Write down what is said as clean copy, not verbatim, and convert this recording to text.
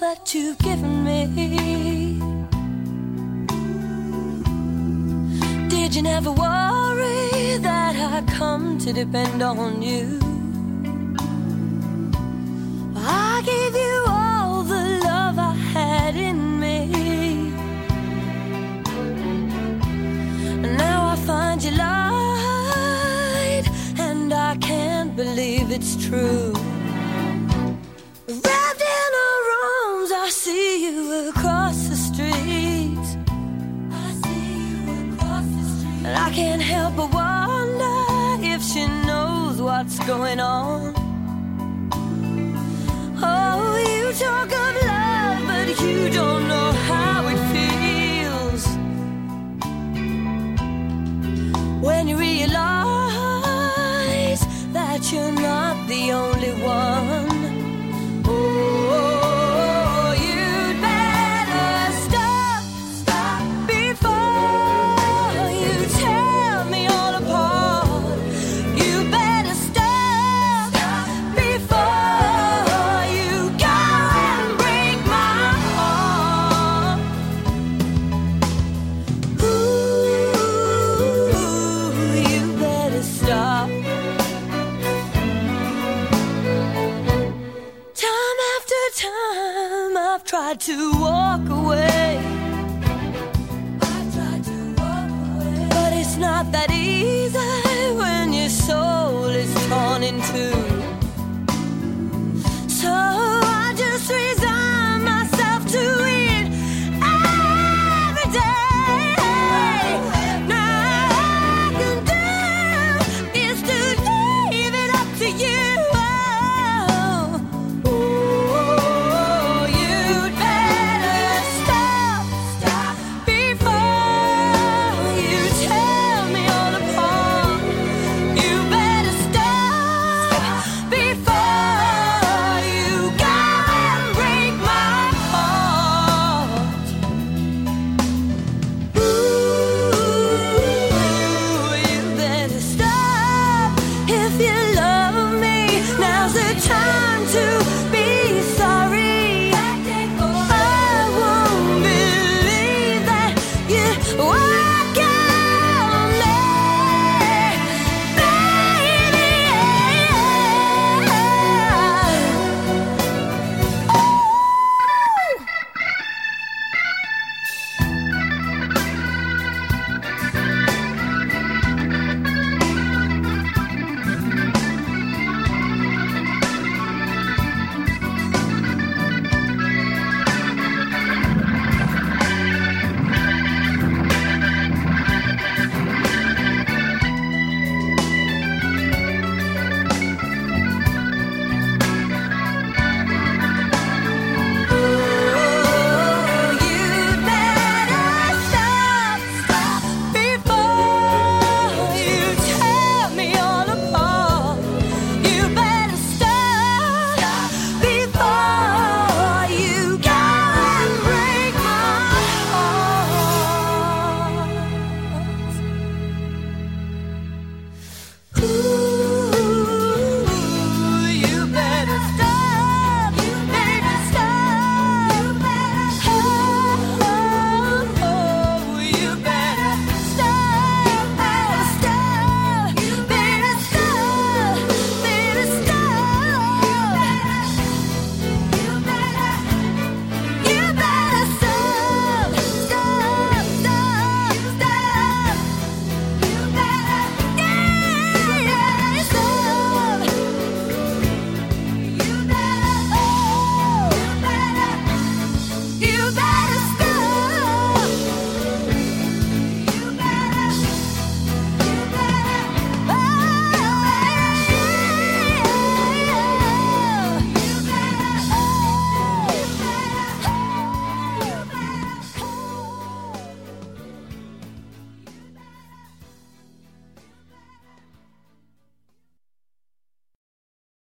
that you've given me. Did you never worry that I'd come to depend on you? I gave you all the love I had in me, and now I find you lied, and I can't believe it's true. Wrapped in her arms, I see you across the street. And I can't help but wonder if she knows what's going on. Oh, you talk of love, but you don't know how it feels when you realize that you're not the only one. Oh, you'd better stop before you tear me all apart. You better stop before you go and break my heart. Ooh, you better stop. Time after time I've tried to walk away, but it's not that easy.